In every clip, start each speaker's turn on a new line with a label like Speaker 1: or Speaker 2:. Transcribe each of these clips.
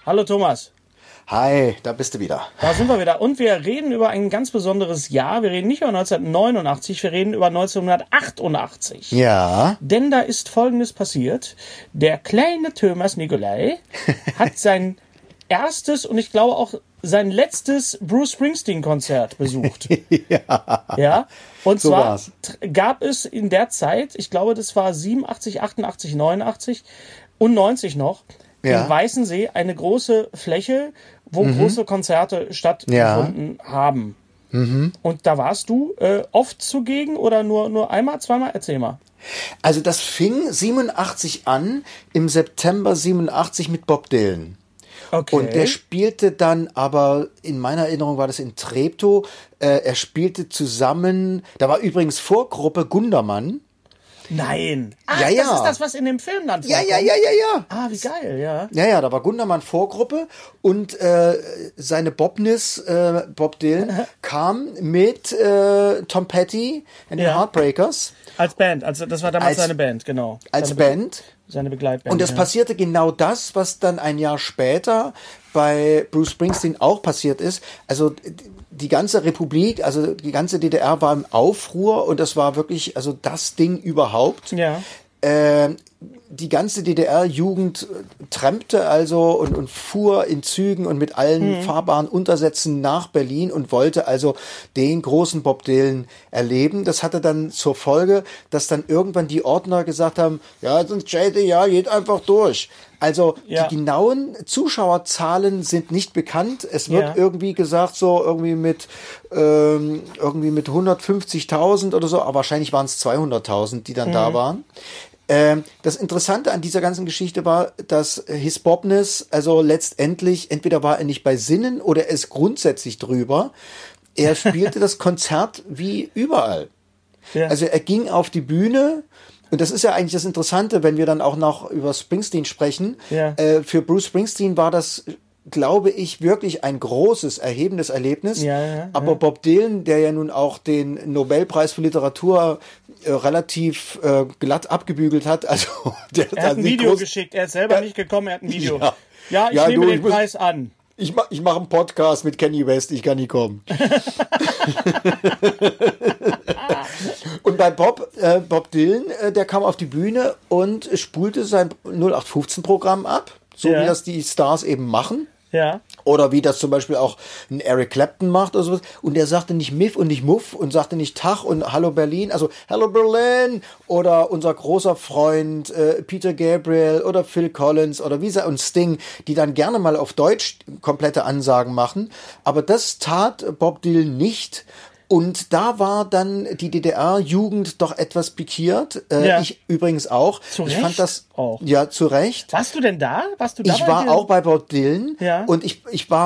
Speaker 1: Hallo Thomas.
Speaker 2: Hi, da bist du wieder.
Speaker 1: Da sind wir wieder. Und wir reden über ein ganz besonderes Jahr. Wir reden nicht über 1989, wir reden über 1988.
Speaker 2: Ja.
Speaker 1: Denn da ist Folgendes passiert. Der kleine Thomas Nicolai hat sein erstes und ich glaube auch sein letztes Bruce Springsteen-Konzert besucht. Ja. Und
Speaker 2: so
Speaker 1: zwar gab es in der Zeit, ich glaube, das war 87, 88, 89 und 90 noch, in Weißensee eine große Fläche, wo große Konzerte stattgefunden haben. Und da warst du oft zugegen oder nur einmal, zweimal? Erzähl mal.
Speaker 2: Also das fing 87 an, im September 87 mit Bob Dylan.
Speaker 1: Okay.
Speaker 2: Und der spielte dann, aber in meiner Erinnerung war das in Treptow, er spielte zusammen, da war übrigens Vorgruppe Gundermann.
Speaker 1: Nein. Ach,
Speaker 2: ja.
Speaker 1: Das ist das, was in dem Film dann vorkommt.
Speaker 2: Ja.
Speaker 1: Ah, wie geil, ja.
Speaker 2: Ja, da war Gundermann Vorgruppe und seine Bobnis, Bob Dylan, kam mit Tom Petty and the Heartbreakers.
Speaker 1: Als Band, also das war damals seine Band, genau.
Speaker 2: Als Band.
Speaker 1: Seine Begleitband.
Speaker 2: Und es passierte genau das, was dann ein Jahr später bei Bruce Springsteen auch passiert ist. Also die ganze Republik, also die ganze DDR war im Aufruhr und das war wirklich also das Ding überhaupt.
Speaker 1: Ja.
Speaker 2: Die ganze DDR-Jugend trampte also und fuhr in Zügen und mit allen fahrbaren Untersätzen nach Berlin und wollte also den großen Bob Dylan erleben. Das hatte dann zur Folge, dass dann irgendwann die Ordner gesagt haben, ja, sonst geht einfach durch. Also die genauen Zuschauerzahlen sind nicht bekannt. Es wird irgendwie gesagt, so irgendwie mit 150.000 oder so, aber wahrscheinlich waren es 200.000, die dann da waren. Das Interessante an dieser ganzen Geschichte war, dass His Bobness, also letztendlich, entweder war er nicht bei Sinnen oder er ist grundsätzlich drüber. Er spielte das Konzert wie überall. Ja. Also er ging auf die Bühne. Und das ist ja eigentlich das Interessante, wenn wir dann auch noch über Springsteen sprechen. Ja. Für Bruce Springsteen war das, glaube ich, wirklich ein großes, erhebendes Erlebnis. Aber Bob Dylan, der ja nun auch den Nobelpreis für Literatur relativ glatt abgebügelt hat. Also
Speaker 1: er hat ein Video geschickt, er ist selber nicht gekommen, er hat ein Video. Ja, ich nehme den Preis an.
Speaker 2: Ich mach einen Podcast mit Kanye West, ich kann nicht kommen. Und bei Bob Dylan, der kam auf die Bühne und spulte sein 0815-Programm ab, so wie das die Stars eben machen.
Speaker 1: Ja.
Speaker 2: Oder wie das zum Beispiel auch ein Eric Clapton macht oder sowas. Und der sagte nicht Miff und nicht Muff und sagte nicht Tag und Hallo Berlin, also Hello Berlin oder unser großer Freund Peter Gabriel oder Phil Collins oder Visa und Sting, die dann gerne mal auf Deutsch komplette Ansagen machen. Aber das tat Bob Dylan nicht. Und da war dann die DDR-Jugend doch etwas pikiert. Ich übrigens auch.
Speaker 1: Zu Recht?
Speaker 2: Ich fand das
Speaker 1: auch.
Speaker 2: Ja, zu Recht.
Speaker 1: Warst du denn da?
Speaker 2: Ich war auch bei Bob Dylan.
Speaker 1: Ja.
Speaker 2: Und ich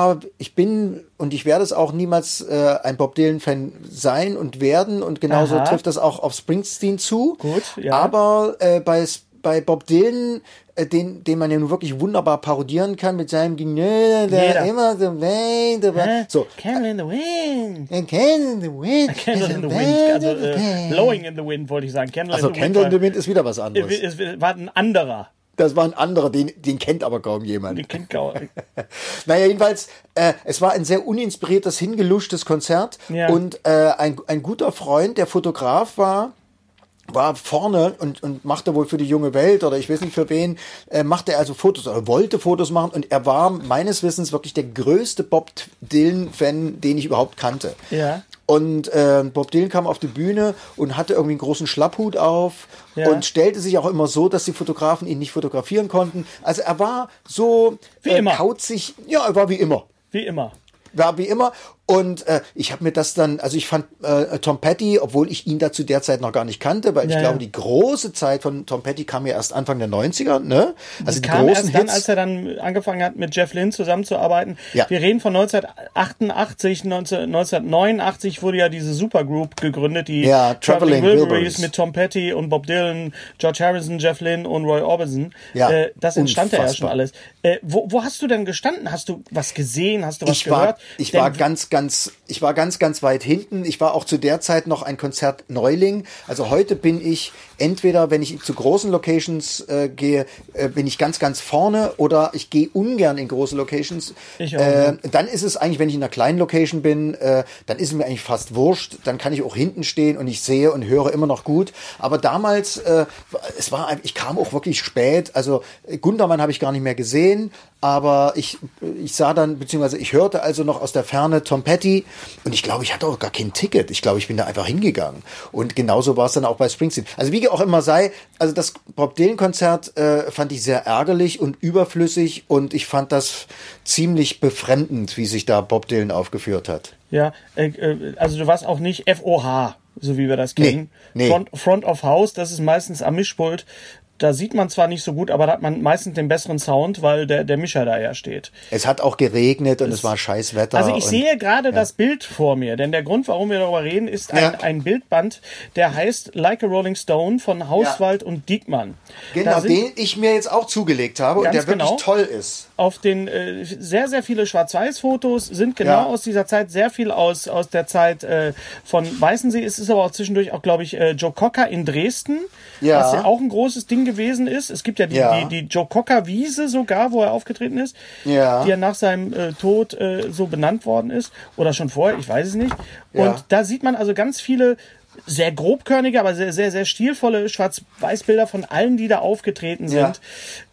Speaker 2: bin und ich werde es auch niemals ein Bob Dylan-Fan sein und werden. Und genauso trifft das auch auf Springsteen zu.
Speaker 1: Gut, ja.
Speaker 2: Aber bei Bob Dylan, den man ja nun wirklich wunderbar parodieren kann mit seinem der immer the way, so.
Speaker 1: Candle in the wind.
Speaker 2: Candle in the wind.
Speaker 1: Candle in the wind. Also blowing in the wind wollte ich sagen. Candle
Speaker 2: in the wind ist wieder was anderes.
Speaker 1: Es war ein anderer.
Speaker 2: Das war ein anderer, den kennt aber kaum jemand.
Speaker 1: Den kennt kaum.
Speaker 2: Naja, jedenfalls, es war ein sehr uninspiriertes, hingeluschtes Konzert. Ja. Und ein guter Freund, der Fotograf war vorne und machte wohl für die junge Welt oder ich weiß nicht für wen, machte er also Fotos oder wollte Fotos machen und er war meines Wissens wirklich der größte Bob Dylan-Fan, den ich überhaupt kannte.
Speaker 1: Ja.
Speaker 2: Und Bob Dylan kam auf die Bühne und hatte irgendwie einen großen Schlapphut auf und stellte sich auch immer so, dass die Fotografen ihn nicht fotografieren konnten. Also er war so kauzig. Ja, er war wie immer.
Speaker 1: Wie immer.
Speaker 2: War wie immer. Und ich habe mir das dann, also ich fand Tom Petty, obwohl ich ihn da zu der Zeit noch gar nicht kannte, weil ich glaube, die große Zeit von Tom Petty kam ja erst Anfang der 90er, ne? Also die
Speaker 1: kam
Speaker 2: großen
Speaker 1: erst dann,
Speaker 2: Hits.
Speaker 1: als er dann angefangen hat, mit Jeff Lynne zusammenzuarbeiten. Ja. Wir reden von 1988, 1989 wurde ja diese Supergroup gegründet, die Traveling Wilburys mit Tom Petty und Bob Dylan, George Harrison, Jeff Lynne und Roy Orbison. Ja, das entstand ja schon alles. Wo hast du denn gestanden? Hast du was gesehen? Hast du was gehört?
Speaker 2: Ich war ganz ganz weit hinten. Ich war auch zu der Zeit noch ein Konzertneuling. Also heute bin ich entweder, wenn ich zu großen Locations gehe, bin ich ganz vorne, oder ich gehe ungern in große Locations.
Speaker 1: Ich auch.
Speaker 2: Dann ist es eigentlich, wenn ich in einer kleinen Location bin, dann ist es mir eigentlich fast wurscht. Dann kann ich auch hinten stehen und ich sehe und höre immer noch gut. Aber damals, ich kam auch wirklich spät. Also Gundermann habe ich gar nicht mehr gesehen. Aber ich sah dann, beziehungsweise ich hörte also noch aus der Ferne Tom Petty, und ich glaube, ich hatte auch gar kein Ticket. Ich glaube, ich bin da einfach hingegangen. Und genauso war es dann auch bei Springsteen. Also wie auch immer sei, also das Bob Dylan-Konzert fand ich sehr ärgerlich und überflüssig, und ich fand das ziemlich befremdend, wie sich da Bob Dylan aufgeführt hat.
Speaker 1: Ja, also du warst auch nicht FOH, so wie wir das kennen.
Speaker 2: Nee.
Speaker 1: Front of House, das ist meistens am Mischpult. Da sieht man zwar nicht so gut, aber da hat man meistens den besseren Sound, weil der Mischer da ja steht.
Speaker 2: Es hat auch geregnet und es war scheiß Wetter.
Speaker 1: Also ich sehe gerade das Bild vor mir, denn der Grund, warum wir darüber reden, ist ein Bildband, der heißt Like a Rolling Stone von Hauswald und Diekmann.
Speaker 2: Genau, den ich mir jetzt auch zugelegt habe und der wirklich toll ist.
Speaker 1: Auf den sehr, sehr viele Schwarz-Weiß-Fotos sind genau aus dieser Zeit, sehr viel aus der Zeit von Weißensee. Es ist aber auch zwischendurch auch, glaube ich, Joe Cocker in Dresden, was ja auch ein großes Ding gewesen ist. Es gibt ja die Joe Cocker Wiese sogar, wo er aufgetreten ist, die ja nach seinem Tod so benannt worden ist. Oder schon vorher, ich weiß es nicht. Und da sieht man also ganz viele sehr grobkörnige, aber sehr, sehr, sehr stilvolle Schwarz-Weiß-Bilder von allen, die da aufgetreten sind.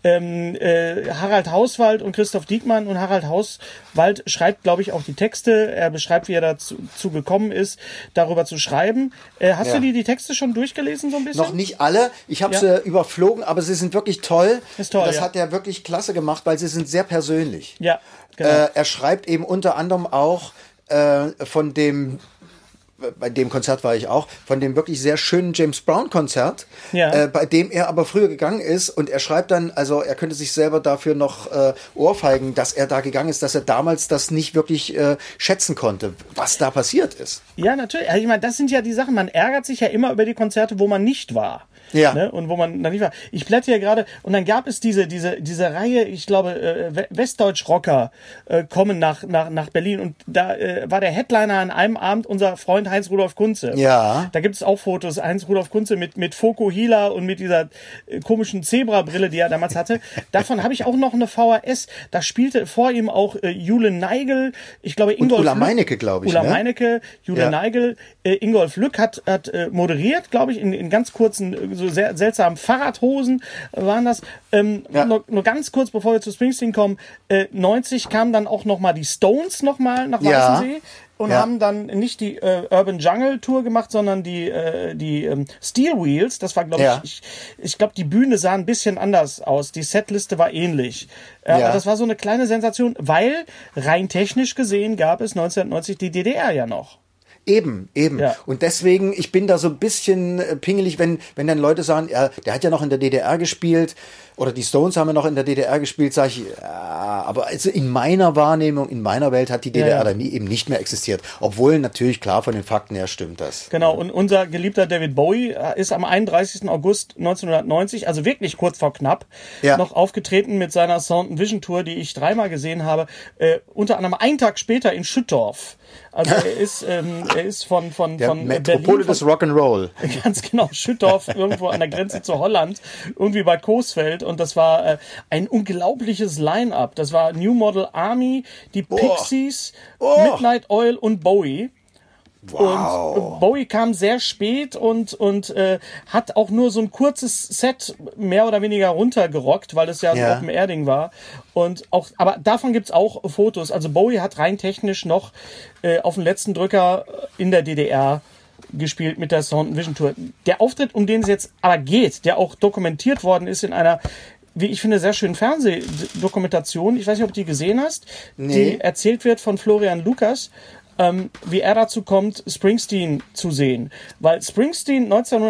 Speaker 1: Harald Hauswald und Christoph Diekmann. Und Harald Hauswald schreibt, glaube ich, auch die Texte. Er beschreibt, wie er dazu gekommen ist, darüber zu schreiben. Hast du die Texte schon durchgelesen so ein bisschen?
Speaker 2: Noch nicht alle. Ich habe sie überflogen, aber sie sind wirklich toll.
Speaker 1: Ist toll,
Speaker 2: das hat er wirklich klasse gemacht, weil sie sind sehr persönlich.
Speaker 1: Ja, genau.
Speaker 2: Er schreibt eben unter anderem auch von dem, bei dem Konzert war ich auch, von dem wirklich sehr schönen James Brown Konzert, bei dem er aber früher gegangen ist, und er schreibt dann, also er könnte sich selber dafür noch ohrfeigen, dass er da gegangen ist, dass er damals das nicht wirklich schätzen konnte, was da passiert ist.
Speaker 1: Ja, natürlich. Also ich meine, das sind ja die Sachen, man ärgert sich ja immer über die Konzerte, wo man nicht war.
Speaker 2: Ja.
Speaker 1: Ne? Und wo man dann nicht war. Ich blätter hier gerade, und dann gab es diese Reihe, ich glaube, Westdeutsch-Rocker kommen nach Berlin, und da war der Headliner an einem Abend unser Freund Heinz-Rudolf Kunze.
Speaker 2: Ja.
Speaker 1: Da gibt es auch Fotos, Heinz-Rudolf Kunze mit Fokuhila und mit dieser komischen Zebra-Brille, die er damals hatte. Davon habe ich auch noch eine VHS. Da spielte vor ihm auch Jule Neigel, ich glaube Ingolf
Speaker 2: Ulla Meinecke, glaube ich.
Speaker 1: Ulla Meinecke, Jule Neigel, Ingolf Lück hat moderiert, glaube ich, in ganz kurzen, so sehr seltsamen Fahrradhosen waren das. Nur ganz kurz, bevor wir zu Springsteen kommen, 90 kamen dann auch noch mal die Stones noch mal nach Weißensee. Und haben dann nicht die Urban Jungle Tour gemacht, sondern die Steel Wheels. Das war, glaube ich glaube, die Bühne sah ein bisschen anders aus. Die Setliste war ähnlich. Das war so eine kleine Sensation, weil rein technisch gesehen gab es 1990 die DDR ja noch.
Speaker 2: Eben. Ja. Und deswegen, ich bin da so ein bisschen pingelig, wenn dann Leute sagen, der hat ja noch in der DDR gespielt, oder die Stones haben ja noch in der DDR gespielt, sage ich, aber also in meiner Wahrnehmung, in meiner Welt hat die DDR dann eben nicht mehr existiert. Obwohl natürlich, klar, von den Fakten her stimmt das.
Speaker 1: Genau, und unser geliebter David Bowie ist am 31. August 1990, also wirklich kurz vor knapp, noch aufgetreten mit seiner Sound & Vision Tour, die ich 3-mal gesehen habe, unter anderem einen Tag später in Schüttorf. Also er ist von
Speaker 2: der Metropole des Rock'n'Roll.
Speaker 1: Ganz genau, Schüttorf, irgendwo an der Grenze zu Holland, irgendwie bei Coesfeld, und das war ein unglaubliches Line-Up. Das war New Model Army, die Pixies, Midnight Oil und Bowie.
Speaker 2: Wow.
Speaker 1: Und Bowie kam sehr spät und hat auch nur so ein kurzes Set mehr oder weniger runtergerockt, weil es ja so Open-Air-Ding war. Aber davon gibt's auch Fotos. Also Bowie hat rein technisch noch auf den letzten Drücker in der DDR gespielt mit der Sound & Vision Tour. Der Auftritt, um den es jetzt aber geht, der auch dokumentiert worden ist in einer, wie ich finde, sehr schönen Fernsehdokumentation. Ich weiß nicht, ob du die gesehen hast. Nee. Die erzählt wird von Florian Lukas, wie er dazu kommt, Springsteen zu sehen. Weil Springsteen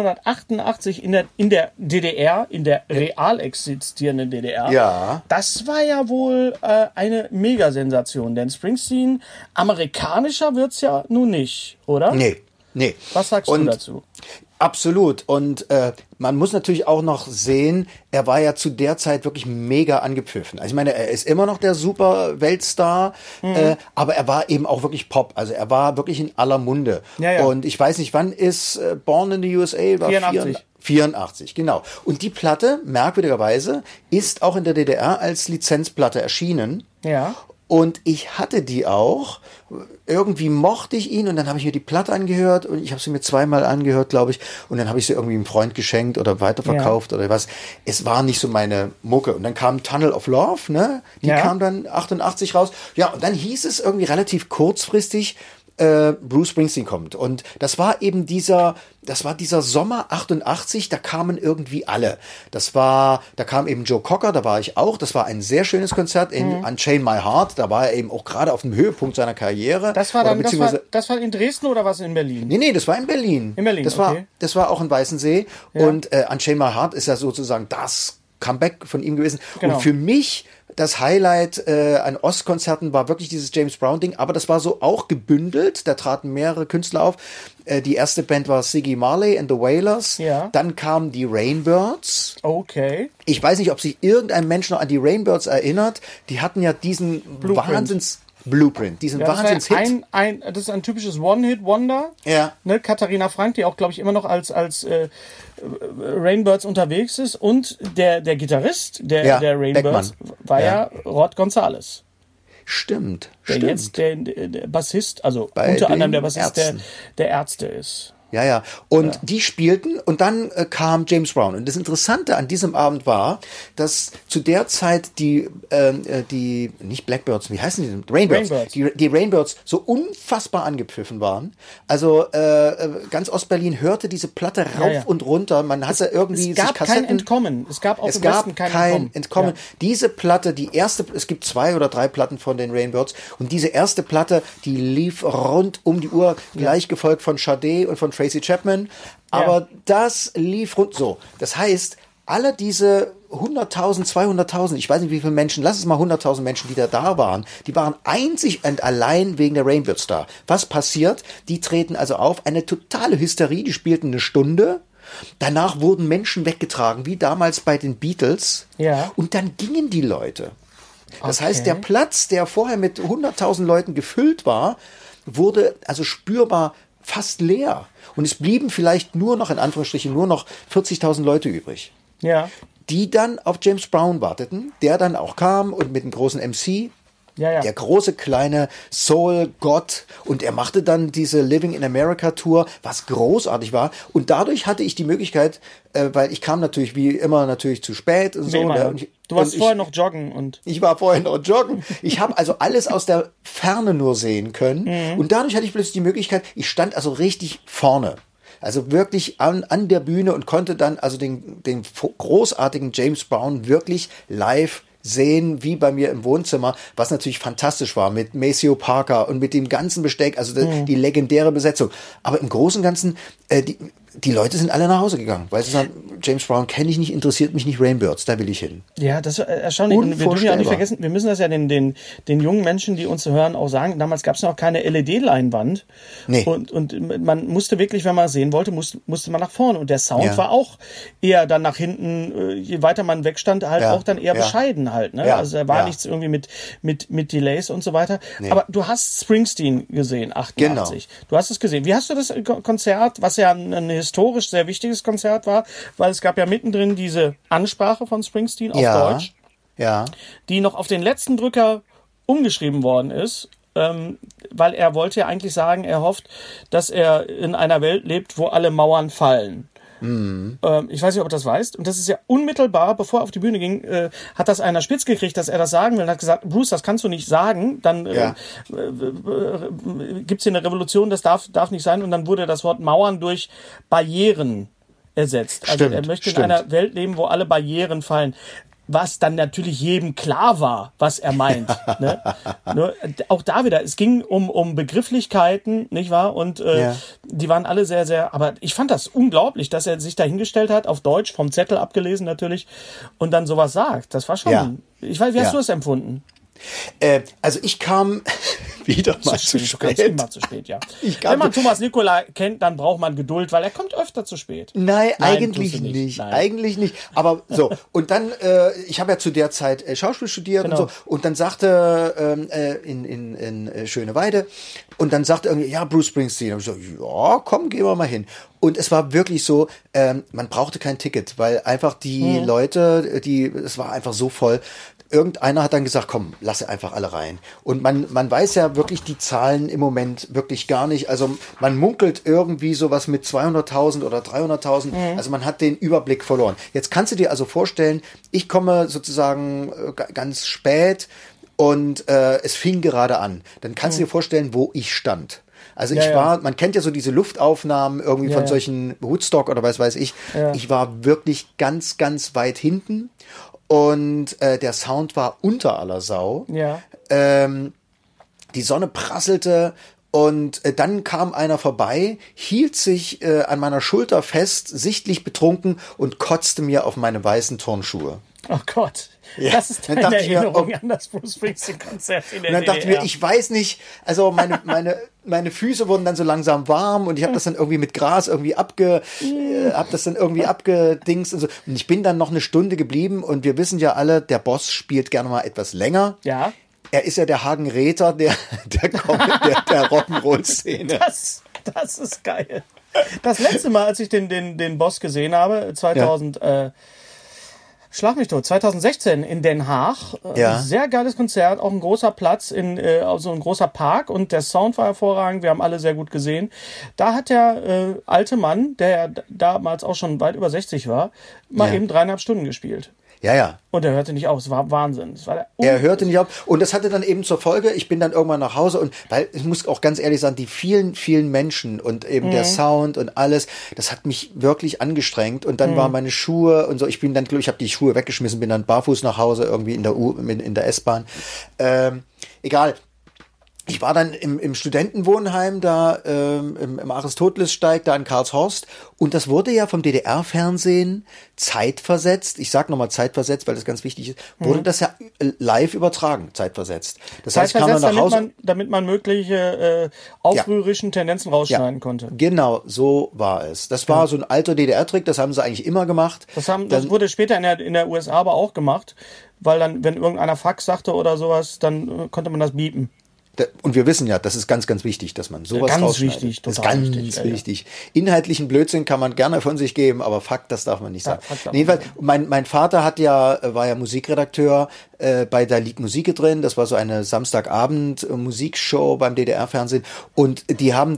Speaker 1: 1988 in der DDR, in der real existierenden DDR, das war ja wohl eine Megasensation. Denn Springsteen, amerikanischer wird's ja nun nicht, oder?
Speaker 2: Nee. Nee.
Speaker 1: Was sagst du dazu?
Speaker 2: Absolut. Und man muss natürlich auch noch sehen, er war ja zu der Zeit wirklich mega angepfiffen. Also ich meine, er ist immer noch der super Weltstar, aber er war eben auch wirklich Pop. Also er war wirklich in aller Munde. Ja. Und ich weiß nicht, wann ist Born in the USA? War 84, genau. Und die Platte, merkwürdigerweise, ist auch in der DDR als Lizenzplatte erschienen.
Speaker 1: Ja.
Speaker 2: Und ich hatte die auch. Irgendwie mochte ich ihn und dann habe ich mir die Platte angehört und ich habe sie mir zweimal angehört, glaube ich. Und dann habe ich sie irgendwie einem Freund geschenkt oder weiterverkauft oder was. Es war nicht so meine Mucke. Und dann kam Tunnel of Love, ne? Die kam dann 88 raus. Ja, und dann hieß es irgendwie relativ kurzfristig, Bruce Springsteen kommt. Und das war eben dieser Sommer 88, da kamen irgendwie alle. Da kam eben Joe Cocker, da war ich auch. Das war ein sehr schönes Konzert in Unchain My Heart. Da war er eben auch gerade auf dem Höhepunkt seiner Karriere.
Speaker 1: Das war in Dresden oder was in Berlin?
Speaker 2: Nee, das war in Berlin.
Speaker 1: In Berlin,
Speaker 2: das war auch in Weißensee. Ja. Und Unchain My Heart ist ja sozusagen das Comeback von ihm gewesen. Genau. Und für mich das Highlight an Ostkonzerten war wirklich dieses James Brown-Ding, aber das war so auch gebündelt, da traten mehrere Künstler auf. Die erste Band war Ziggy Marley and the Wailers, dann kamen die Rainbirds.
Speaker 1: Okay.
Speaker 2: Ich weiß nicht, ob sich irgendein Mensch noch an die Rainbirds erinnert, die hatten ja diesen Blueprint, diesen Wahnsinnshit.
Speaker 1: Das ist ein typisches One-Hit-Wonder.
Speaker 2: Ja.
Speaker 1: Ne, Katharina Frank, die auch, glaube ich, immer noch als Rainbirds unterwegs ist. Und der Gitarrist der Rainbirds war ja Rod Gonzalez.
Speaker 2: Stimmt.
Speaker 1: Jetzt der Bassist, also unter anderem der Bassist der Ärzte ist.
Speaker 2: Ja. Und die spielten und dann kam James Brown. Und das Interessante an diesem Abend war, dass zu der Zeit die nicht Blackbirds, wie heißen die denn? Rainbirds. Die Rainbirds so unfassbar angepfiffen waren. Also ganz Ostberlin hörte diese Platte rauf und runter. Man hatte irgendwie
Speaker 1: es gab kein Entkommen. Es gab kein Entkommen.
Speaker 2: Ja. Diese Platte, es gibt 2 oder 3 Platten von den Rainbirds. Und diese erste Platte, die lief rund um die Uhr, gleich gefolgt von Sade und von Tracy Chapman, aber das lief rund so. Das heißt, alle diese 100.000, 200.000, ich weiß nicht wie viele Menschen, lass es mal 100.000 Menschen, die da waren, die waren einzig und allein wegen der Rainbirds da. Was passiert? Die treten also auf, eine totale Hysterie, die spielten eine Stunde. Danach wurden Menschen weggetragen, wie damals bei den Beatles.
Speaker 1: Ja.
Speaker 2: Und dann gingen die Leute. Das heißt, der Platz, der vorher mit 100.000 Leuten gefüllt war, wurde also spürbar fast leer. Und es blieben vielleicht nur noch, in Anführungsstrichen, 40.000 Leute übrig.
Speaker 1: Ja.
Speaker 2: Die dann auf James Brown warteten, der dann auch kam und mit einem großen MC, der große, kleine Soul-Gott. Und er machte dann diese Living in America Tour, was großartig war. Und dadurch hatte ich die Möglichkeit, weil ich kam natürlich wie immer zu spät und so.
Speaker 1: Du warst vorher noch joggen.
Speaker 2: Ich war vorher noch joggen. Ich habe also alles aus der Ferne nur sehen können. Und dadurch hatte ich plötzlich die Möglichkeit, ich stand also richtig vorne. Also wirklich an der Bühne und konnte dann also den großartigen James Brown wirklich live sehen, wie bei mir im Wohnzimmer, was natürlich fantastisch war mit Maceo Parker und mit dem ganzen Besteck, also die legendäre Besetzung. Aber im Großen und Ganzen, die Leute sind alle nach Hause gegangen, weil sie sagen, James Brown kenne ich nicht, interessiert mich nicht, Rainbirds, da will ich hin.
Speaker 1: Ja, das ist erstaunlich. Und wir dürfen ja auch nicht vergessen, wir müssen das ja den jungen Menschen, die uns hören, auch sagen, damals gab es noch keine LED-Leinwand.
Speaker 2: Nee.
Speaker 1: Und man musste wirklich, wenn man sehen wollte, musste man nach vorne. Und der Sound war auch eher dann nach hinten, je weiter man wegstand, halt auch dann eher bescheiden halt. Ne? Also da war nichts irgendwie mit Delays und so weiter. Nee. Aber du hast Springsteen gesehen, 88. Genau. Du hast es gesehen. Wie hast du das Konzert, was ja ein historisch sehr wichtiges Konzert war, weil es gab ja mittendrin diese Ansprache von Springsteen auf Deutsch, die noch auf den letzten Drücker umgeschrieben worden ist, weil er wollte ja eigentlich sagen, er hofft, dass er in einer Welt lebt, wo alle Mauern fallen. Ich weiß nicht, ob du das weißt. Und das ist ja unmittelbar, bevor er auf die Bühne ging, hat das einer spitz gekriegt, dass er das sagen will. Und hat gesagt, Bruce, das kannst du nicht sagen. Dann gibt's hier eine Revolution, das darf nicht sein. Und dann wurde das Wort Mauern durch Barrieren ersetzt. Also er möchte in einer Welt leben, wo alle Barrieren fallen. Was dann natürlich jedem klar war, was er meint. Ne? Nur, auch da wieder, es ging um Begrifflichkeiten, nicht wahr? Und die waren alle sehr, sehr, aber ich fand das unglaublich, dass er sich da hingestellt hat, auf Deutsch, vom Zettel abgelesen natürlich, und dann sowas sagt. Das war schon, ich weiß, wie hast du das empfunden?
Speaker 2: Also ich kam wieder mal zu spät.
Speaker 1: Immer zu spät, ja. Wenn man Thomas Nicolai kennt, dann braucht man Geduld, weil er kommt öfter zu spät.
Speaker 2: Nein, eigentlich nicht. Nein. Eigentlich nicht. Aber so, und dann, ich habe ja zu der Zeit Schauspiel studiert und so, und dann sagte in Schöneweide, und dann sagte irgendwie, ja, Bruce Springsteen. Und ich so, ja, komm, gehen wir mal hin. Und es war wirklich so, man brauchte kein Ticket, weil einfach die Leute, es war einfach so voll. Irgendeiner hat dann gesagt, komm, lasse einfach alle rein. Und man weiß ja wirklich die Zahlen im Moment wirklich gar nicht. Also man munkelt irgendwie sowas mit 200.000 oder 300.000. Also man hat den Überblick verloren. Jetzt kannst du dir also vorstellen, ich komme sozusagen ganz spät und es fing gerade an. Dann kannst du dir vorstellen, wo ich stand. Also ich war, man kennt ja so diese Luftaufnahmen irgendwie von solchen Woodstock oder was weiß ich. Ja. Ich war wirklich ganz, ganz weit hinten. Und der Sound war unter aller Sau. Ja. Die Sonne prasselte und dann kam einer vorbei, hielt sich an meiner Schulter fest, sichtlich betrunken und kotzte mir auf meine weißen Turnschuhe.
Speaker 1: Oh Gott, ja. Das ist deine Erinnerung an das Bruce Springsteen-Konzert in der DDR.
Speaker 2: Und dann dachte ich mir, ich weiß nicht, also meine Füße wurden dann so langsam warm und ich habe das dann irgendwie mit Gras irgendwie abgedingst und so. Und ich bin dann noch eine Stunde geblieben und wir wissen ja alle, der Boss spielt gerne mal etwas länger. Ja. Er ist ja der Hagen Räther der Rock'n'Roll-Szene.
Speaker 1: Das ist geil. Das letzte Mal, als ich den Boss gesehen habe, 2016 in Den Haag. Sehr geiles Konzert, auch ein großer Platz, so ein großer Park und der Sound war hervorragend, wir haben alle sehr gut gesehen. Da hat der alte Mann, der damals auch schon weit über 60 war, mal eben 3,5 Stunden gespielt.
Speaker 2: Ja, ja.
Speaker 1: Und er hörte nicht auf, es war Wahnsinn.
Speaker 2: Er hörte nicht auf und das hatte dann eben zur Folge, ich bin dann irgendwann nach Hause und, weil ich muss auch ganz ehrlich sagen, die vielen, vielen Menschen und eben der Sound und alles, das hat mich wirklich angestrengt und dann waren meine Schuhe und so, ich habe die Schuhe weggeschmissen, bin dann barfuß nach Hause irgendwie in der S-Bahn. Egal. Ich war dann im Studentenwohnheim da im Aristotelessteig da in Karlshorst und das wurde ja vom DDR-Fernsehen zeitversetzt, ich sag nochmal zeitversetzt, weil das ganz wichtig ist, wurde das ja live übertragen, zeitversetzt. Das heißt, ich kam dann nach Hause,
Speaker 1: damit man mögliche aufrührerischen Tendenzen rausschneiden konnte.
Speaker 2: Genau, so war es. Das war so ein alter DDR-Trick, das haben sie eigentlich immer gemacht.
Speaker 1: Das wurde später in der USA aber auch gemacht, weil dann, wenn irgendeiner Fax sagte oder sowas, dann konnte man das biepen.
Speaker 2: Und wir wissen ja, das ist ganz, ganz wichtig, dass man sowas rausschneidet. Wichtig, das ist ganz wichtig. Inhaltlichen Blödsinn kann man gerne von sich geben, aber Fakt, das darf man nicht sagen. Jedenfalls, mein Vater war ja Musikredakteur bei Da liegt Musik drin. Das war so eine Samstagabend Musikshow beim DDR-Fernsehen. Und die haben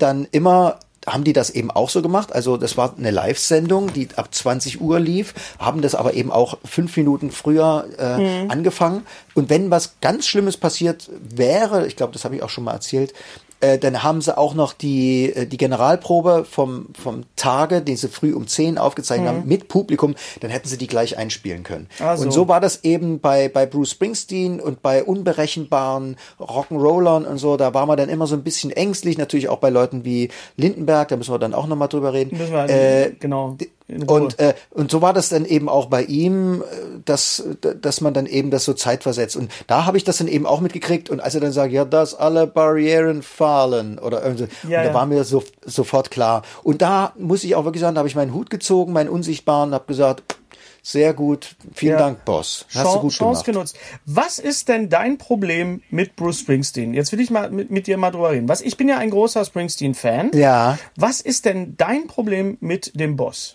Speaker 2: die das eben auch so gemacht. Also das war eine Live-Sendung, die ab 20 Uhr lief, haben das aber eben auch 5 Minuten früher angefangen. Und wenn was ganz Schlimmes passiert wäre, ich glaube, das habe ich auch schon mal erzählt, dann haben sie auch noch die Generalprobe vom Tage, den sie früh um 10 aufgezeichnet haben, mit Publikum, dann hätten sie die gleich einspielen können. Also. Und so war das eben bei Bruce Springsteen und bei unberechenbaren Rock'n'Rollern und so, da war man dann immer so ein bisschen ängstlich, natürlich auch bei Leuten wie Lindenberg, da müssen wir dann auch nochmal drüber reden.
Speaker 1: Genau.
Speaker 2: Und so war das dann eben auch bei ihm, dass man dann eben das so zeitversetzt. Und da habe ich das dann eben auch mitgekriegt. Und als er dann sagt, ja, dass alle Barrieren fallen oder irgendwie, da war mir sofort klar. Und da muss ich auch wirklich sagen, da habe ich meinen Hut gezogen, meinen Unsichtbaren, habe gesagt, sehr gut, vielen Dank, Boss. Hast du gut
Speaker 1: Chance
Speaker 2: gemacht.
Speaker 1: Genutzt. Was ist denn dein Problem mit Bruce Springsteen? Jetzt will ich mal mit dir mal drüber reden. Ich bin ja ein großer Springsteen-Fan.
Speaker 2: Ja.
Speaker 1: Was ist denn dein Problem mit dem Boss?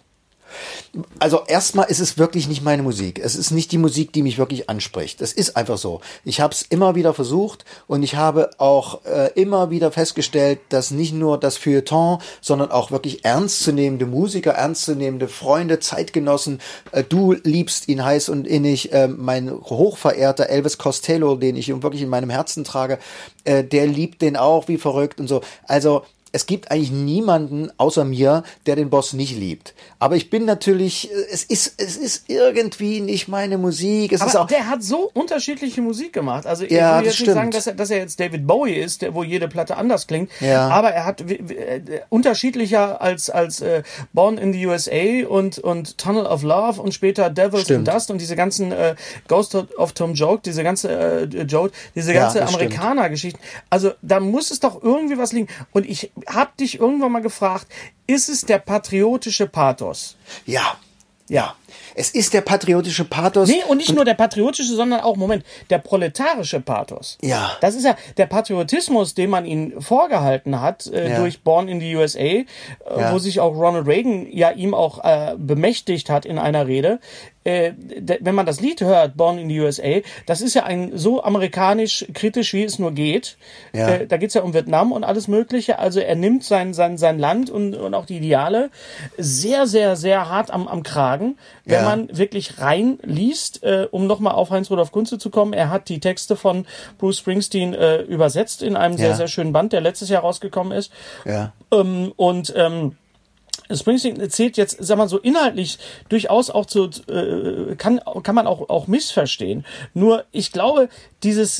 Speaker 2: Also erstmal ist es wirklich nicht meine Musik. Es ist nicht die Musik, die mich wirklich anspricht. Es ist einfach so. Ich habe es immer wieder versucht und ich habe auch immer wieder festgestellt, dass nicht nur das Feuilleton, sondern auch wirklich ernstzunehmende Musiker, ernstzunehmende Freunde, Zeitgenossen, du liebst ihn heiß und innig, mein hochverehrter Elvis Costello, den ich wirklich in meinem Herzen trage, der liebt den auch wie verrückt und so. Also es gibt eigentlich niemanden außer mir, der den Boss nicht liebt. Aber ich bin natürlich, es ist irgendwie nicht meine Musik.
Speaker 1: Der hat so unterschiedliche Musik gemacht. Also ich will jetzt nicht sagen, dass er jetzt David Bowie ist, wo jede Platte anders klingt.
Speaker 2: Ja.
Speaker 1: Aber er hat unterschiedlicher als Born in the USA und Tunnel of Love und später Devils and Dust und diese ganzen Ghost of Tom Joad, diese ganze Amerikaner-Geschichten. Also da muss es doch irgendwie was liegen. Und ich habe dich irgendwann mal gefragt, ist es der patriotische Pathos?
Speaker 2: Ja. Es ist der patriotische Pathos.
Speaker 1: Nee, und nicht nur der patriotische, sondern auch, der proletarische Pathos.
Speaker 2: Ja.
Speaker 1: Das ist ja der Patriotismus, den man ihnen vorgehalten hat, durch Born in the USA, wo sich auch Ronald Reagan ja ihm auch bemächtigt hat in einer Rede. Wenn man das Lied hört, Born in the USA, das ist ja ein so amerikanisch kritisch, wie es nur geht.
Speaker 2: Ja.
Speaker 1: Da geht's ja um Vietnam und alles Mögliche. Also er nimmt sein Land und auch die Ideale sehr, sehr, sehr hart am Kragen. Wenn man wirklich reinliest, um nochmal auf Heinz-Rudolf Kunze zu kommen, er hat die Texte von Bruce Springsteen übersetzt in einem sehr, sehr schönen Band, der letztes Jahr rausgekommen ist.
Speaker 2: Ja.
Speaker 1: Springsteen erzählt jetzt, sag mal so inhaltlich durchaus auch kann man auch missverstehen. Nur ich glaube, es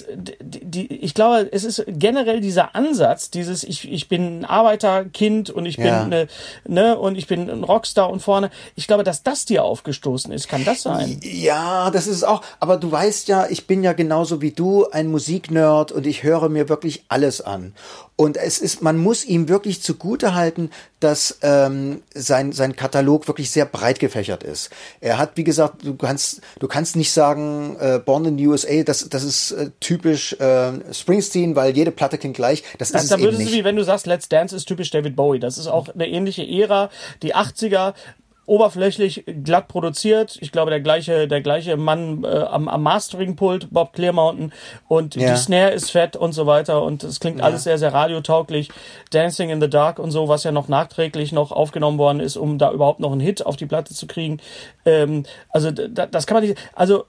Speaker 1: ist generell dieser Ansatz, ich bin ein Arbeiterkind und ich bin und ich bin ein Rockstar und vorne. Ich glaube, dass das dir aufgestoßen ist. Kann das sein?
Speaker 2: Ja, das ist es auch. Aber du weißt ja, ich bin ja genauso wie du ein Musiknerd und ich höre mir wirklich alles an. Und man muss ihm wirklich zugutehalten, dass sein Katalog wirklich sehr breit gefächert ist. Er hat, wie gesagt, du kannst nicht sagen, Born in the USA, das ist typisch Springsteen, weil jede Platte klingt gleich. Das ist es eben nicht. Da würdest
Speaker 1: du, wie wenn du sagst, Let's Dance ist typisch David Bowie. Das ist auch eine ähnliche Ära, die 80er. Oberflächlich glatt produziert. Ich glaube, der gleiche Mann am Mastering-Pult, Bob Clearmountain, und die Snare ist fett und so weiter und es klingt alles sehr, sehr radiotauglich. Dancing in the Dark und so, was ja noch nachträglich noch aufgenommen worden ist, um da überhaupt noch einen Hit auf die Platte zu kriegen. Also das kann man nicht... Also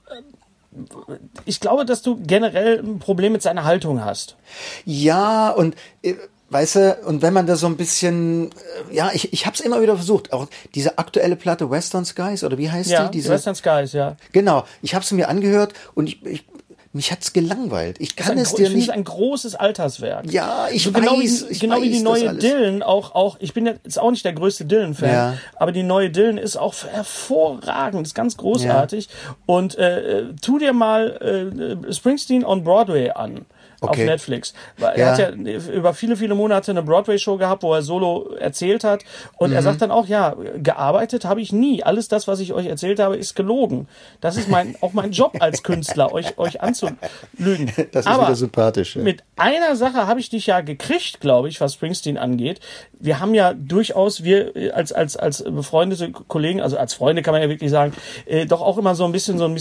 Speaker 1: ich glaube, dass du generell ein Problem mit seiner Haltung hast.
Speaker 2: Ja, und... Weißt du, und wenn man da so ein bisschen, ich hab's immer wieder versucht, auch diese aktuelle Platte Western Skies, oder wie heißt die?
Speaker 1: Diese Western Skies, ja.
Speaker 2: Genau, ich hab's mir angehört und mich hat's gelangweilt. Ich kann es dir nicht.
Speaker 1: Ich finde ein großes Alterswerk.
Speaker 2: Ja, ich
Speaker 1: genau
Speaker 2: weiß.
Speaker 1: Genau wie die neue Dylan auch. Ich bin jetzt auch nicht der größte Dylan-Fan, aber die neue Dylan ist auch hervorragend, ist ganz großartig. Ja. Und tu dir mal Springsteen on Broadway an. Auf Netflix. Er hat ja über viele, viele Monate eine Broadway-Show gehabt, wo er solo erzählt hat. Und er sagt dann auch, gearbeitet habe ich nie. Alles das, was ich euch erzählt habe, ist gelogen. Das ist auch mein Job als Künstler, euch anzulügen.
Speaker 2: Das ist wieder sympathisch. Ja.
Speaker 1: Mit einer Sache habe ich dich ja gekriegt, glaube ich, was Springsteen angeht. Wir haben ja durchaus, wir als befreundete Kollegen, also als Freunde kann man ja wirklich sagen, doch auch immer so ein bisschen so ein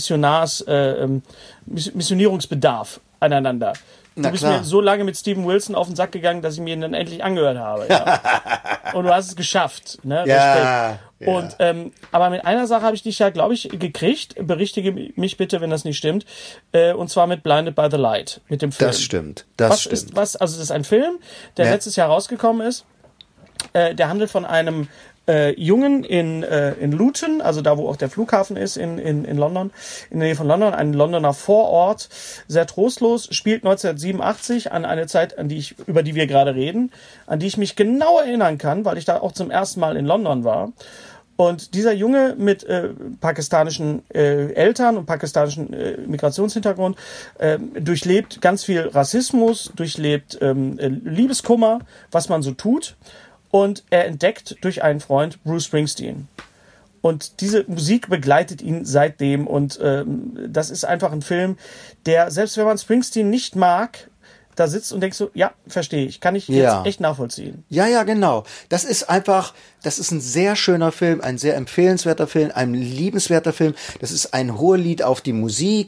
Speaker 1: Missionierungsbedarf aneinander. Du bist mir so lange mit Steven Wilson auf den Sack gegangen, dass ich mir ihn dann endlich angehört habe. Ja. Und du hast es geschafft. Ne?
Speaker 2: Ja.
Speaker 1: Und aber mit einer Sache habe ich dich ja, glaube ich, gekriegt. Berichtige mich bitte, wenn das nicht stimmt. Und zwar mit Blinded by the Light, mit dem Film.
Speaker 2: Das stimmt.
Speaker 1: Also das ist ein Film, der letztes Jahr rausgekommen ist. Der handelt von einem Jungen in Luton, also da, wo auch der Flughafen ist, in London, in der Nähe von London, ein Londoner Vorort, sehr trostlos, spielt 1987 an eine Zeit, über die wir gerade reden, an die ich mich genau erinnern kann, weil ich da auch zum ersten Mal in London war. Und dieser Junge mit pakistanischen Eltern und pakistanischen Migrationshintergrund durchlebt ganz viel Rassismus, durchlebt Liebeskummer, was man so tut. Und er entdeckt durch einen Freund Bruce Springsteen. Und diese Musik begleitet ihn seitdem. Und das ist einfach ein Film, der, selbst wenn man Springsteen nicht mag, da sitzt und denkt so, ja, verstehe ich, kann ich jetzt echt nachvollziehen.
Speaker 2: Ja, genau. Das ist ein sehr schöner Film, ein sehr empfehlenswerter Film, ein liebenswerter Film. Das ist ein Hohelied auf die Musik.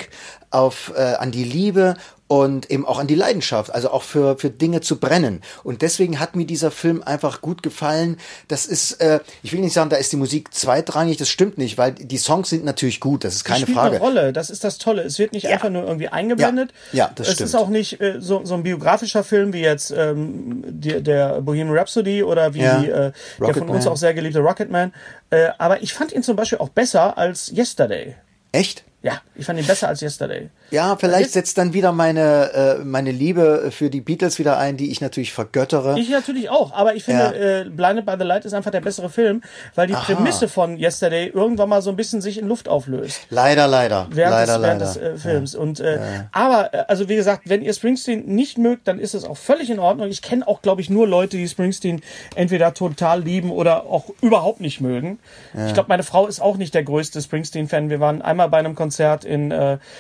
Speaker 2: an die Liebe und eben auch an die Leidenschaft, also auch für Dinge zu brennen. Und deswegen hat mir dieser Film einfach gut gefallen. Das ist, ich will nicht sagen, da ist die Musik zweitrangig, das stimmt nicht, weil die Songs sind natürlich gut, das ist keine Frage.
Speaker 1: Spielt eine Rolle, das ist das Tolle. Es wird nicht einfach nur irgendwie eingeblendet.
Speaker 2: Ja, das stimmt.
Speaker 1: Es ist auch nicht so ein biografischer Film wie jetzt der Bohemian Rhapsody oder wie der von uns auch sehr geliebte Rocketman. Aber ich fand ihn zum Beispiel auch besser als Yesterday.
Speaker 2: Echt?
Speaker 1: Ja, ich fand ihn besser als Yesterday.
Speaker 2: Ja, vielleicht setzt dann wieder meine Liebe für die Beatles wieder ein, die ich natürlich vergöttere.
Speaker 1: Ich natürlich auch, aber ich finde, Blinded by the Light ist einfach der bessere Film, weil die Prämisse von Yesterday irgendwann mal so ein bisschen sich in Luft auflöst.
Speaker 2: Leider.
Speaker 1: Während des Films. Ja. Und aber, also wie gesagt, wenn ihr Springsteen nicht mögt, dann ist es auch völlig in Ordnung. Ich kenne auch, glaube ich, nur Leute, die Springsteen entweder total lieben oder auch überhaupt nicht mögen. Ja. Ich glaube, meine Frau ist auch nicht der größte Springsteen-Fan. Wir waren einmal bei einem Konzert in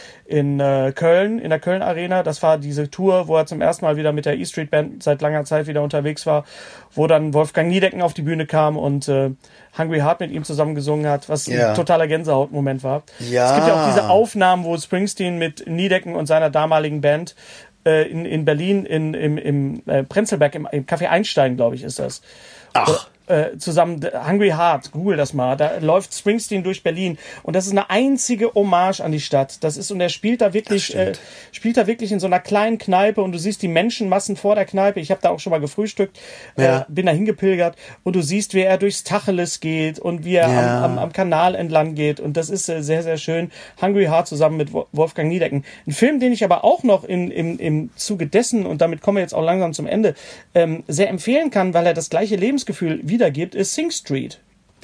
Speaker 1: Köln, in der Köln Arena. Das war diese Tour, wo er zum ersten Mal wieder mit der E-Street Band seit langer Zeit wieder unterwegs war, wo dann Wolfgang Niedecken auf die Bühne kam und Hungry Heart mit ihm zusammen gesungen hat, was ein totaler Gänsehautmoment war. Ja. Es gibt ja auch diese Aufnahmen, wo Springsteen mit Niedecken und seiner damaligen Band in Berlin im Prenzlberg, im Café Einstein, glaube ich, ist das.
Speaker 2: Ach.
Speaker 1: Zusammen Hungry Heart, google das mal, da läuft Springsteen durch Berlin und das ist eine einzige Hommage an die Stadt. Das ist, und er spielt da wirklich in so einer kleinen Kneipe und du siehst die Menschenmassen vor der Kneipe. Ich habe da auch schon mal gefrühstückt, bin da hingepilgert und du siehst, wie er durchs Tacheles geht und wie er am Kanal entlang geht und das ist sehr, sehr schön. Hungry Heart zusammen mit Wolfgang Niedecken. Ein Film, den ich aber auch noch im Zuge dessen, und damit kommen wir jetzt auch langsam zum Ende, sehr empfehlen kann, weil er das gleiche Lebensgefühl wiedergibt, ist Sing Street.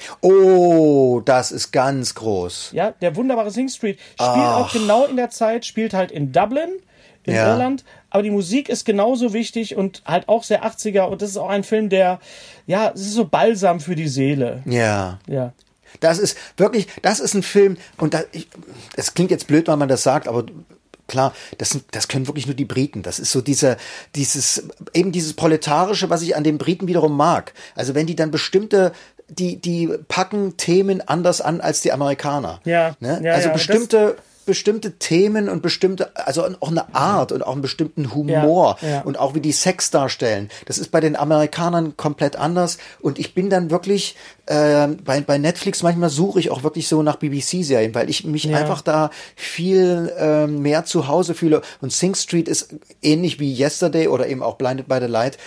Speaker 2: Oh, das ist ganz groß.
Speaker 1: Ja, der wunderbare Sing Street spielt auch genau in der Zeit, spielt halt in Dublin, in Irland, aber die Musik ist genauso wichtig und halt auch sehr 80er und das ist auch ein Film, der, es ist so Balsam für die Seele.
Speaker 2: Ja. Das ist wirklich, das ist ein Film und es klingt jetzt blöd, wenn man das sagt, aber klar, das können wirklich nur die Briten. Das ist so dieses Proletarische, was ich an den Briten wiederum mag. Also wenn die dann die packen Themen anders an als die Amerikaner.
Speaker 1: Ja.
Speaker 2: Ne? Also bestimmte Themen und also auch eine Art und auch einen bestimmten Humor und auch wie die Sex darstellen. Das ist bei den Amerikanern komplett anders und ich bin dann wirklich bei Netflix manchmal suche ich auch wirklich so nach BBC-Serien, weil ich mich einfach da viel mehr zu Hause fühle und Sing Street ist ähnlich wie Yesterday oder eben auch Blinded by the Light.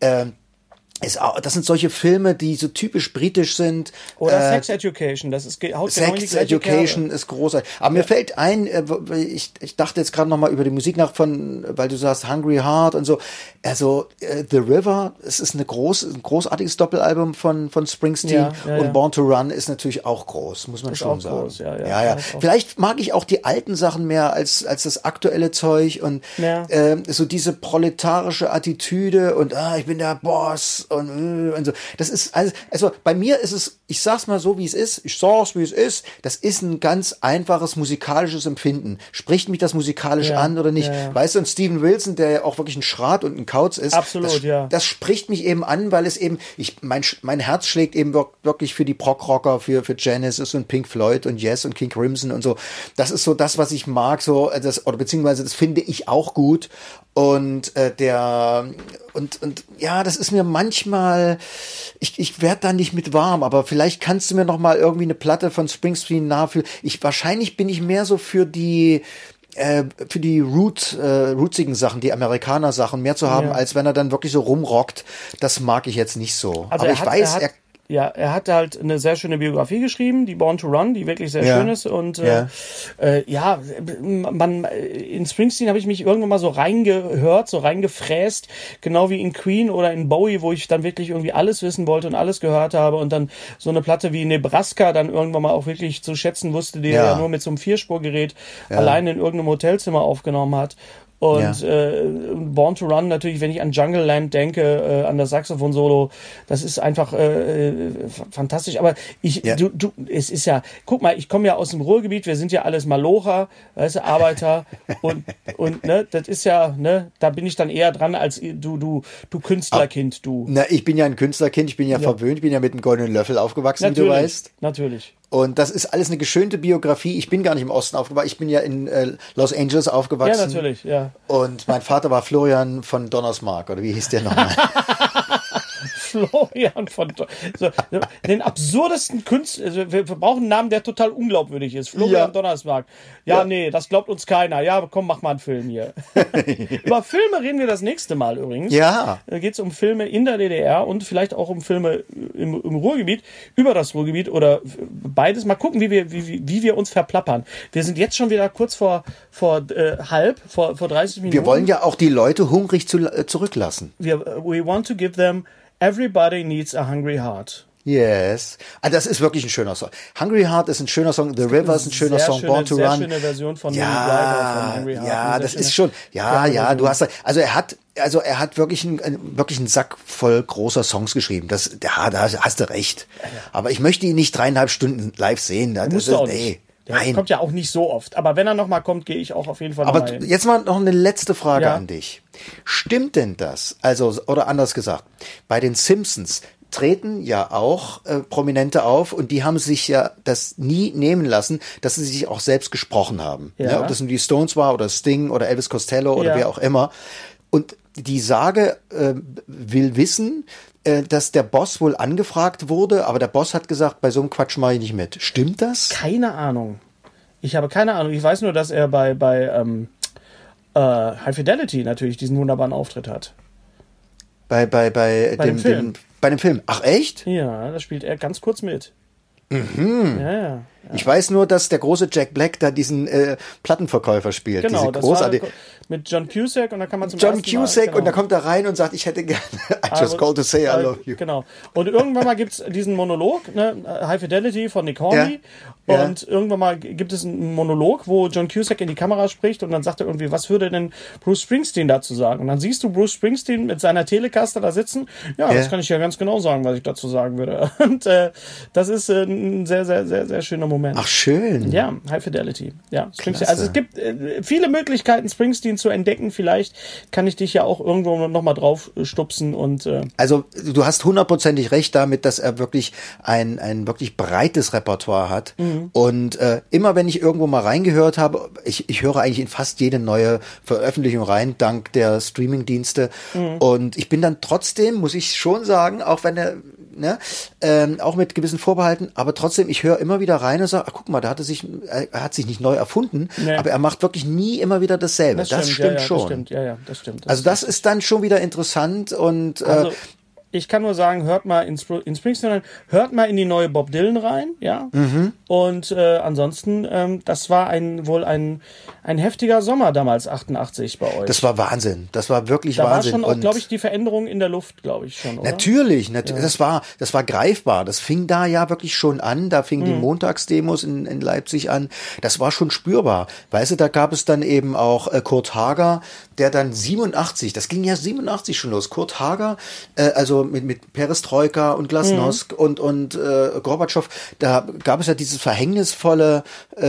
Speaker 2: Das sind solche Filme, die so typisch britisch sind.
Speaker 1: Oder Sex Education, das ist
Speaker 2: Sex Education ist großartig. Aber mir fällt ein, ich dachte jetzt gerade noch mal über die Musik nach weil du sagst Hungry Heart und so. Also The River, es ist ein großartiges Doppelalbum von Springsteen und Born to Run ist natürlich auch groß, muss man schon sagen. Groß, ja. Vielleicht mag ich auch die alten Sachen mehr als das aktuelle Zeug und so diese proletarische Attitüde und ich bin der Boss und so. Das ist also bei mir ist es, ich sag's mal so wie es ist, das ist ein ganz einfaches musikalisches Empfinden. Spricht mich das musikalisch an oder nicht? Weißt du, und Steven Wilson, der auch wirklich ein Schrat und ein Kauz ist,
Speaker 1: absolut,
Speaker 2: das spricht mich eben an, weil es eben, mein Herz schlägt eben wirklich für die Prog-Rocker, für Genesis und Pink Floyd und Yes und King Crimson und so. Das ist so das, was ich mag, oder beziehungsweise das finde ich auch gut. Und das ist mir manchmal, ich werde da nicht mit warm, aber vielleicht kannst du mir noch mal irgendwie eine Platte von Springsteen nachfühlen. Wahrscheinlich bin ich mehr so für die rootsigen Sachen, die Amerikaner-Sachen mehr zu haben, als wenn er dann wirklich so rumrockt. Das mag ich jetzt nicht so.
Speaker 1: Also
Speaker 2: aber
Speaker 1: er hat halt eine sehr schöne Biografie geschrieben, die Born to Run, die wirklich sehr schön ist. Und in Springsteen habe ich mich irgendwann mal so reingehört, so reingefräst, genau wie in Queen oder in Bowie, wo ich dann wirklich irgendwie alles wissen wollte und alles gehört habe und dann so eine Platte wie Nebraska dann irgendwann mal auch wirklich zu schätzen wusste, die er ja nur mit so einem Vierspurgerät allein in irgendeinem Hotelzimmer aufgenommen hat. Und Born to Run natürlich, wenn ich an Jungle Land denke, an das Saxophon-Solo, das ist einfach fantastisch. Aber es ist ja, guck mal, ich komme ja aus dem Ruhrgebiet, wir sind ja alles Malocher, weißt du, Arbeiter und ne, das ist ja, ne, da bin ich dann eher dran als du Künstlerkind, du.
Speaker 2: Na, ich bin ja ein Künstlerkind, ich bin ja verwöhnt, ich bin ja mit einem goldenen Löffel aufgewachsen,
Speaker 1: natürlich,
Speaker 2: wie du weißt.
Speaker 1: Natürlich.
Speaker 2: Und das ist alles eine geschönte Biografie. Ich bin gar nicht im Osten aufgewachsen. Ich bin ja in Los Angeles aufgewachsen.
Speaker 1: Ja, natürlich, ja.
Speaker 2: Und mein Vater war Florian von Donnersmarck, oder wie hieß der nochmal?
Speaker 1: Florian von so, den absurdesten Künstler. Also wir brauchen einen Namen, der total unglaubwürdig ist. Florian Donnersmarck. Ja, nee, das glaubt uns keiner. Ja, komm, mach mal einen Film hier. Über Filme reden wir das nächste Mal übrigens.
Speaker 2: Ja.
Speaker 1: Da geht es um Filme in der DDR und vielleicht auch um Filme im Ruhrgebiet, über das Ruhrgebiet oder beides. Mal gucken, wie wir uns verplappern. Wir sind jetzt schon wieder kurz vor 30 Minuten.
Speaker 2: Wir wollen ja auch die Leute hungrig zurücklassen.
Speaker 1: We want to give them Everybody Needs a Hungry Heart.
Speaker 2: Yes. Ah, das ist wirklich ein schöner Song. Hungry Heart ist ein schöner Song. The River ist ein schöner Song. Born to Run.
Speaker 1: Sehr schöne Version von Minnie Driver von Hungry Heart.
Speaker 2: Ja, das ist schon. Ja, du hast. Also er hat wirklich einen Sack voll großer Songs geschrieben. Da hast du recht. Ja. Aber ich möchte ihn nicht 3,5 Stunden live sehen.
Speaker 1: Der kommt ja auch nicht so oft. Aber wenn er nochmal kommt, gehe ich auch auf jeden Fall
Speaker 2: nochmal
Speaker 1: hin.
Speaker 2: Aber jetzt mal noch eine letzte Frage an dich. Stimmt denn das? Also, oder anders gesagt, bei den Simpsons treten ja auch Prominente auf und die haben sich ja das nie nehmen lassen, dass sie sich auch selbst gesprochen haben. Ja. Ja, ob das nun die Stones war oder Sting oder Elvis Costello oder wer auch immer. Und die Sage will wissen, dass der Boss wohl angefragt wurde, aber der Boss hat gesagt, bei so einem Quatsch mache ich nicht mit. Stimmt das?
Speaker 1: Keine Ahnung. Ich habe keine Ahnung. Ich weiß nur, dass er bei High Fidelity natürlich diesen wunderbaren Auftritt hat.
Speaker 2: Bei dem Film. Ach, echt?
Speaker 1: Ja, da spielt er ganz kurz mit.
Speaker 2: Mhm. Ja. Ich weiß nur, dass der große Jack Black da diesen Plattenverkäufer spielt.
Speaker 1: Genau,
Speaker 2: das war
Speaker 1: mit John Cusack und da kann man zum
Speaker 2: John Cusack und da kommt er rein und sagt, ich hätte gerne I just called to say I love you.
Speaker 1: Genau. Und irgendwann mal gibt's diesen Monolog, ne, High Fidelity von Nick Hornby. Ja. Und irgendwann mal gibt es einen Monolog, wo John Cusack in die Kamera spricht und dann sagt er irgendwie, was würde denn Bruce Springsteen dazu sagen? Und dann siehst du Bruce Springsteen mit seiner Telecaster da sitzen. Ja, das kann ich ja ganz genau sagen, was ich dazu sagen würde. Und das ist ein sehr, sehr, sehr, sehr schöner Moment.
Speaker 2: Ach, schön.
Speaker 1: Ja, High Fidelity. Ja, Springsteen. Also es gibt viele Möglichkeiten, Springsteen zu entdecken. Vielleicht kann ich dich ja auch irgendwo nochmal drauf stupsen. Und
Speaker 2: also du hast 100%ig recht damit, dass er wirklich ein wirklich breites Repertoire hat. Mhm. Und immer wenn ich irgendwo mal reingehört habe, ich höre eigentlich in fast jede neue Veröffentlichung rein, dank der Streaming-Dienste. Mhm. Und ich bin dann trotzdem, muss ich schon sagen, auch wenn er auch mit gewissen Vorbehalten, aber trotzdem, ich höre immer wieder rein und sage, guck mal, er hat sich nicht neu erfunden, aber er macht wirklich nie immer wieder dasselbe. Das stimmt schon.
Speaker 1: Das stimmt.
Speaker 2: Also das ist dann schon wieder interessant und
Speaker 1: ich kann nur sagen, hört mal in Springsteen rein, hört mal in die neue Bob Dylan rein, ja. Mhm. Und ansonsten, das war wohl ein heftiger Sommer damals, 88 bei euch.
Speaker 2: Das war Wahnsinn. Das war wirklich Wahnsinn.
Speaker 1: Da war schon, glaube ich, die Veränderung in der Luft, glaube ich schon, oder?
Speaker 2: Natürlich. Das war greifbar. Das fing da ja wirklich schon an. Da fingen die Montagsdemos in Leipzig an. Das war schon spürbar. Weißt du, da gab es dann eben auch Kurt Hager, der dann 87, das ging ja 87 schon los. Kurt Hager, also mit Perestroika und Glasnost und Gorbatschow, da gab es ja diesen verhängnisvollen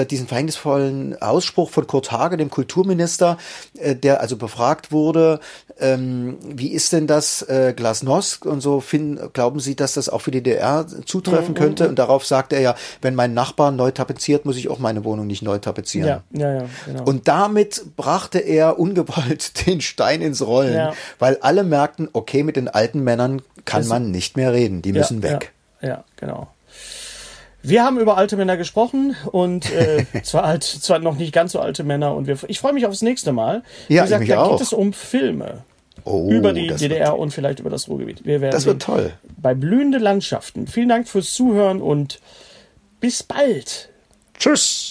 Speaker 2: Ausspruch von Kurt Hager, dem Kulturminister, der also befragt wurde, wie ist denn das Glasnost und so, glauben Sie, dass das auch für die DDR zutreffen könnte? Und darauf sagt er ja, wenn mein Nachbar neu tapeziert, muss ich auch meine Wohnung nicht neu tapezieren.
Speaker 1: Ja, genau.
Speaker 2: Und damit brachte er ungewollt den Stein ins Rollen, weil alle merkten, okay, mit den alten Männern kann man nicht mehr reden, die müssen weg.
Speaker 1: Ja, genau. Wir haben über alte Männer gesprochen und zwar noch nicht ganz so alte Männer und ich freue mich aufs nächste Mal.
Speaker 2: Ja,
Speaker 1: wie gesagt,
Speaker 2: ich mich
Speaker 1: da
Speaker 2: auch.
Speaker 1: geht es um Filme. Über die DDR und vielleicht über das Ruhrgebiet.
Speaker 2: Das wird toll.
Speaker 1: Bei blühende Landschaften. Vielen Dank fürs Zuhören und bis bald.
Speaker 2: Tschüss.